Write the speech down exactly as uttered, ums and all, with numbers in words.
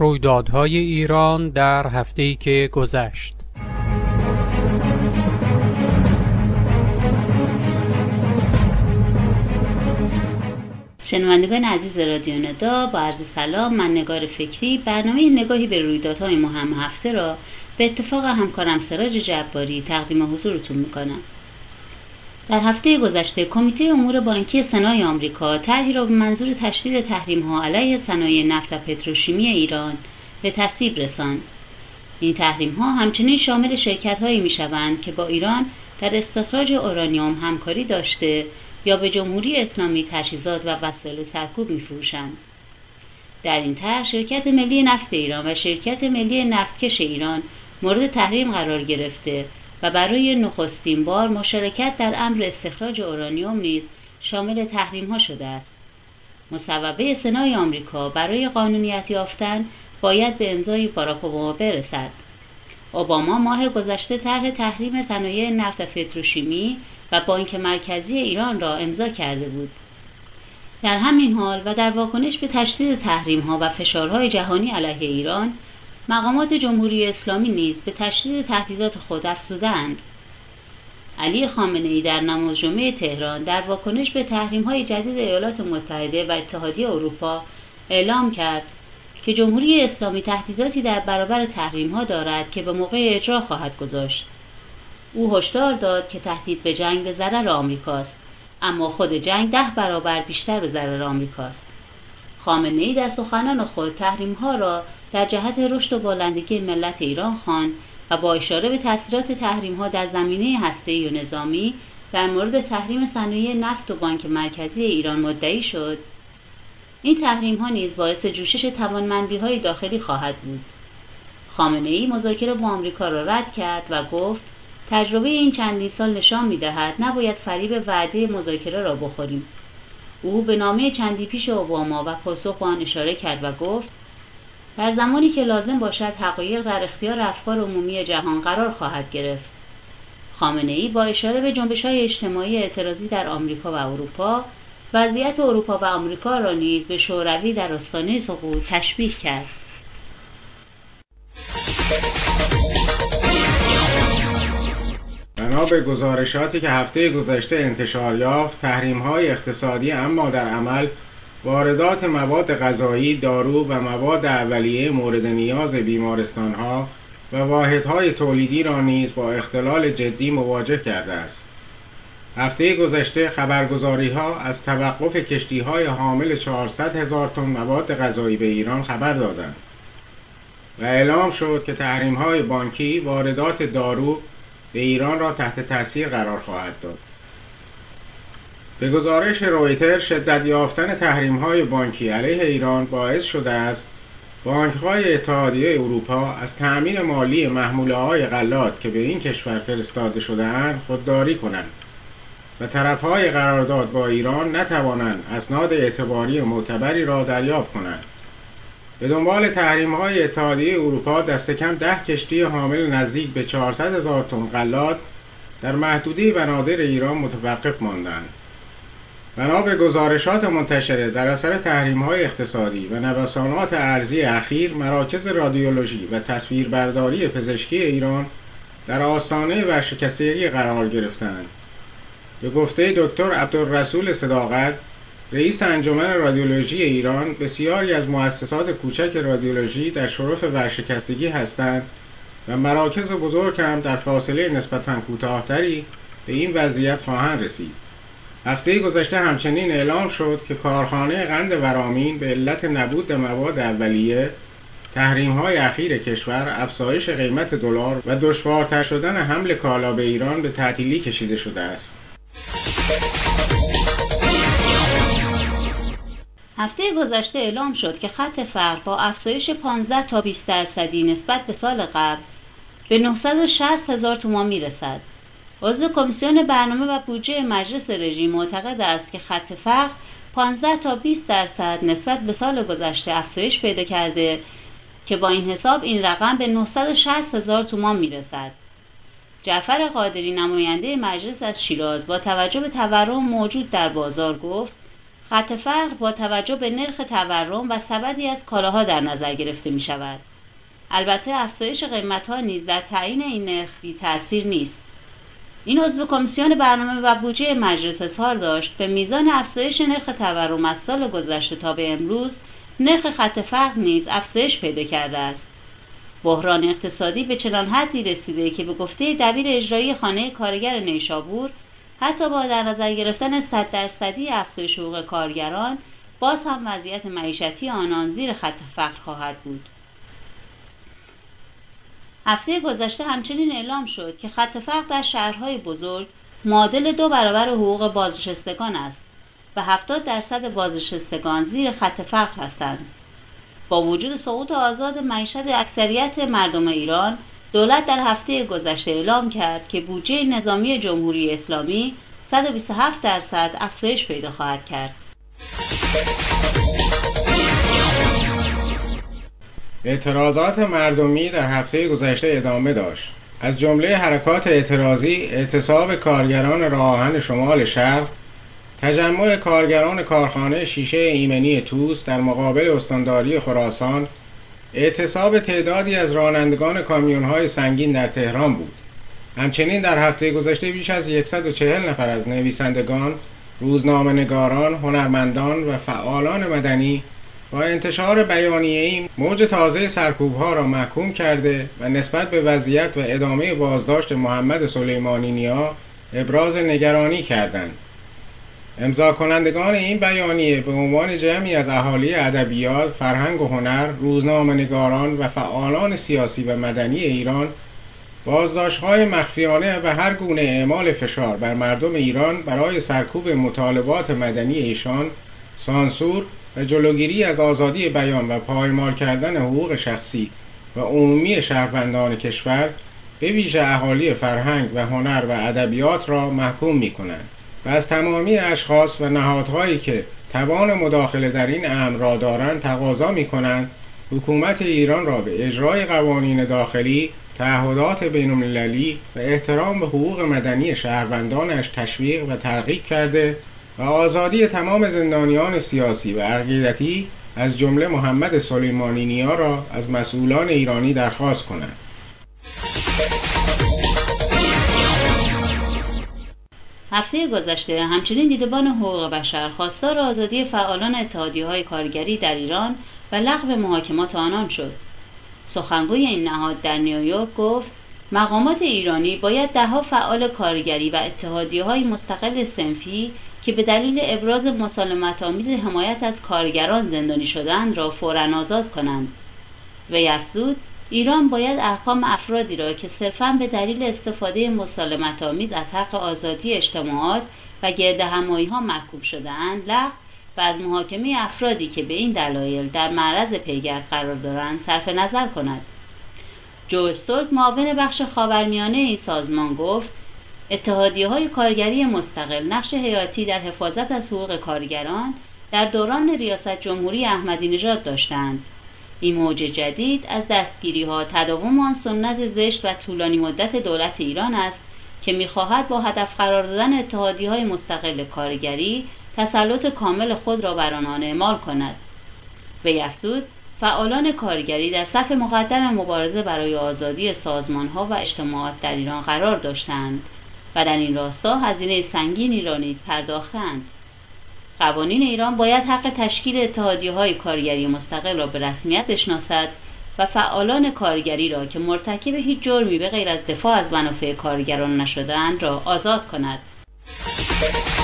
رویدادهای ایران در هفته‌ای که گذشت. شنوندگان عزیز رادیو ندا، با عرض سلام، من نگار فکری برنامه نگاهی به رویدادهای مهم هفته را به اتفاق همکارم سراج جباری تقدیم حضورتون میکنم. در هفته گذشته کمیته امور بانکی سنای آمریکا طرحی را به منظور تشدید تحریم‌ها علیه صنایع نفت و پتروشیمی ایران به تصویب رساند. این تحریم‌ها همچنین شامل شرکت‌هایی می‌شوند که با ایران در استخراج اورانیوم همکاری داشته یا به جمهوری اسلامی تجهیزات و وسایل سرکوب می‌فروشند. در این طرح شرکت ملی نفت ایران و شرکت ملی نفتکش ایران مورد تحریم قرار گرفته و برای نخستین بار مشارکت در امر استخراج اورانیوم نیز شامل تحریم‌ها شده است. مصوبه سنای آمریکا برای قانونیت یافتن باید به امضای باراک اوباما برسد. اوباما ماه گذشته طرح تحریم صنایع نفت و پتروشیمی و بانک مرکزی ایران را امضا کرده بود. در همین حال و در واکنش به تشدید تحریم‌ها و فشارهای جهانی علیه ایران، مقامات جمهوری اسلامی نیز به تشدید تهدیدات خود افزوده‌اند. علی خامنه‌ای در نماز جمعه تهران در واکنش به تحریم‌های جدید ایالات متحده و اتحادیه اروپا اعلام کرد که جمهوری اسلامی تهدیداتی در برابر تحریم‌ها دارد که به موقع اجرا خواهد گذاشت. او هشدار داد که تهدید به جنگ به ضرر آمریکاست، اما خود جنگ ده برابر بیشتر به ضرر آمریکاست. خامنه‌ای در سخنان خود تحریم‌ها را در جهت رشد و بالندگی ملت ایران خواند و با اشاره به تأثیرات تحریم‌ها در زمینه هسته‌ای و نظامی در مورد تحریم صنایع نفت و بانک مرکزی ایران مدعی شد. این تحریم‌ها نیز باعث جوشش توانمندی‌های داخلی خواهد بود. خامنه‌ای مذاکره با آمریکا را رد کرد و گفت تجربه این چندین سال نشان می‌دهد نباید فریب وعده مذاکره را بخوریم. او به نامه چندی پیش اوباما و پاسخ به آن اشاره کرد و گفت در زمانی که لازم باشد حقایق در اختیار افکار عمومی جهان قرار خواهد گرفت. خامنه‌ای با اشاره به جنبش‌های اجتماعی اعتراضی در آمریکا و اروپا، وضعیت اروپا و آمریکا را نیز به شوروی در آستانه سقوط تشبیه کرد. بنا به گزارشاتی که هفته گذشته انتشار یافت، تحریم‌های اقتصادی اما در عمل واردات مواد غذایی، دارو و مواد اولیه مورد نیاز بیمارستان‌ها و واحدهای تولیدی را نیز با اختلال جدی مواجه کرده است. هفته گذشته خبرگزاری‌ها از توقف کشتی‌های حامل چهارصد هزار تن مواد غذایی به ایران خبر دادند و اعلام شد که تحریم‌های بانکی واردات دارو به ایران را تحت تاثیر قرار خواهد داد. به گزارش رویتر، شدت یافتن تحریم‌های بانکی علیه ایران باعث شده است بانک‌های اتحادیه اروپا از تأمین مالی محموله‌های غلات که به این کشور فرستاده شده‌اند خودداری کنند و طرف‌های قرارداد با ایران نتوانند اسناد اعتباری معتبری را دریافت کنند. به دنبال تحریم‌های اتحادیه اروپا دست کم ده کشتی حامل نزدیک به چهارصد هزار تن غلات در محدوده بنادر ایران متوقف ماندند. بنا به گزارشات منتشره در اثر تحریم‌های اقتصادی و نوسانات ارزی اخیر، مراکز رادیولوژی و تصویربرداری پزشکی ایران در آستانه ورشکستگی قرار گرفتند. به گفته دکتر عبدالرسول صداقت، رئیس انجمن رادیولوژی ایران، بسیاری از مؤسسات کوچک رادیولوژی در شرف ورشکستگی هستند و مراکز بزرگ هم در فاصله نسبتاً کوتاه‌تری به این وضعیت خواهند رسید. هفته گذشته همچنین اعلام شد که کارخانه قند ورامین به علت نبود مواد اولیه، تحریم‌های اخیر کشور، افزایش قیمت دلار و دشوارتر شدن حمل کالا به ایران به تعطیلی کشیده شده است. هفته گذشته اعلام شد که خط فقر با افزایش پانزده تا بیست درصدی نسبت به سال قبل به نهصد و شصت هزار تومان میرسد. عضو کمیسیون برنامه و بودجه مجلس رژیم معتقد است که خط فقر پانزده تا بیست درصد نسبت به سال گذشته افزایش پیدا کرده که با این حساب این رقم به نهصد و شصت هزار تومان میرسد. جعفر قادری نماینده مجلس از شیراز با توجه به تورم موجود در بازار گفت خط فقر با توجه به نرخ تورم و سبدی از کالاها در نظر گرفته می شود. البته افزایش قیمت‌ها نیز در تعیین این نرخ بی تأثیر نیست. این عضو کمیسیون برنامه و بودجه مجلس اظهار داشت به میزان افزایش نرخ تورم از سال گذشته تا به امروز نرخ خط فقر نیز افزایش پیدا کرده است. بحران اقتصادی به چنان حدی رسیده که به گفته دبیر اجرایی خانه کارگر نیشابور حتی با در نظر گرفتن صد درصدی افزایش حقوق کارگران باز هم وضعیت معیشتی آنان زیر خط فقر خواهد بود. هفته گذشته همچنین اعلام شد که خط فقر در شهرهای بزرگ معادل دو برابر حقوق بازنشستگان است و هفتاد درصد بازنشستگان زیر خط فقر هستند. با وجود سقوط آزاد معیشت اکثریت مردم ایران، دولت در هفته گذشته اعلام کرد که بودجه نظامی جمهوری اسلامی صد و بیست و هفت درصد افزایش پیدا خواهد کرد. اعتراضات مردمی در هفته گذشته ادامه داشت. از جمله حرکات اعتراضی اعتصاب کارگران راه آهن شمال شرق، تجمع کارگران کارخانه شیشه ایمنی طوس در مقابل استانداری خراسان، اعتصاب تعدادی از رانندگان کامیون‌های سنگین در تهران بود. همچنین در هفته گذشته بیش از صد و چهل نفر از نویسندگان، روزنامه‌نگاران، هنرمندان و فعالان مدنی با انتشار بیانیه‌ای موج تازه سرکوب‌ها را محکوم کرده و نسبت به وضعیت و ادامه بازداشت محمد سلیمانی نیا ابراز نگرانی کردند. امضا کنندگان این بیانیه به عنوان جمعی از اهالی ادبیات، فرهنگ و هنر، روزنامه‌نگاران و فعالان سیاسی و مدنی ایران بازداشت‌های مخفیانه و هر گونه اعمال فشار بر مردم ایران برای سرکوب مطالبات مدنی ایشان، سانسور و جلوگیری از آزادی بیان و پایمال کردن حقوق شخصی و عمومی شهروندان کشور به ویژه اهالی فرهنگ و هنر و ادبیات را محکوم می‌کنند و از تمامی اشخاص و نهادهایی که توان مداخله در این امر را دارند تقاضا می‌کنند حکومت ایران را به اجرای قوانین داخلی، تعهدات بین‌المللی و احترام به حقوق مدنی شهروندانش تشویق و ترغیب کرده و آزادی تمام زندانیان سیاسی و عقیدتی از جمله محمد سلیمانی نیا را از مسئولان ایرانی درخواست کنند. هفته گذشته همچنین دیدبان حقوق بشر خواستار آزادی فعالان اتحادیه‌های کارگری در ایران و لغو محاکمات آنان شد. سخنگوی این نهاد در نیویورک گفت مقامات ایرانی باید ده‌ها فعال کارگری و اتحادیه‌های مستقل صنفی که به دلیل ابراز مسالمت‌آمیز حمایت از کارگران زندانی شدند را فوراً آزاد کنند. وی افزود ایران باید احکام افرادی را که صرفاً به دلیل استفاده مسالمت‌آمیز از حق آزادی اجتماعات و گردهمایی‌ها محکوم شده‌اند لغو و از محاکمه افرادی که به این دلایل در معرض پیگرد قرار دارند صرف نظر کند. جو استولک معاون بخش خاورمیانه این سازمان گفت اتحادیه‌های کارگری مستقل نقش حیاتی در حفاظت از حقوق کارگران در دوران ریاست جمهوری احمدی نژاد داشتند. این موج جدید از دستگیری‌ها تداوم آن سنت زشت و طولانی مدت دولت ایران است که می‌خواهد با هدف قرار دادن اتحادیه‌های مستقل کارگری تسلط کامل خود را بر آنان اعمال کند. وی افزود فعالان کارگری در صف مقدم مبارزه برای آزادی سازمان‌ها و اجتماعات در ایران قرار داشتند و در این راستا هزینه سنگینی را نیز پرداختند. قوانین ایران باید حق تشکیل اتحادیه‌های کارگری مستقل را به رسمیت بشناسد و فعالان کارگری را که مرتکب هیچ جرمی به غیر از دفاع از منافع کارگران نشده‌اند را آزاد کند.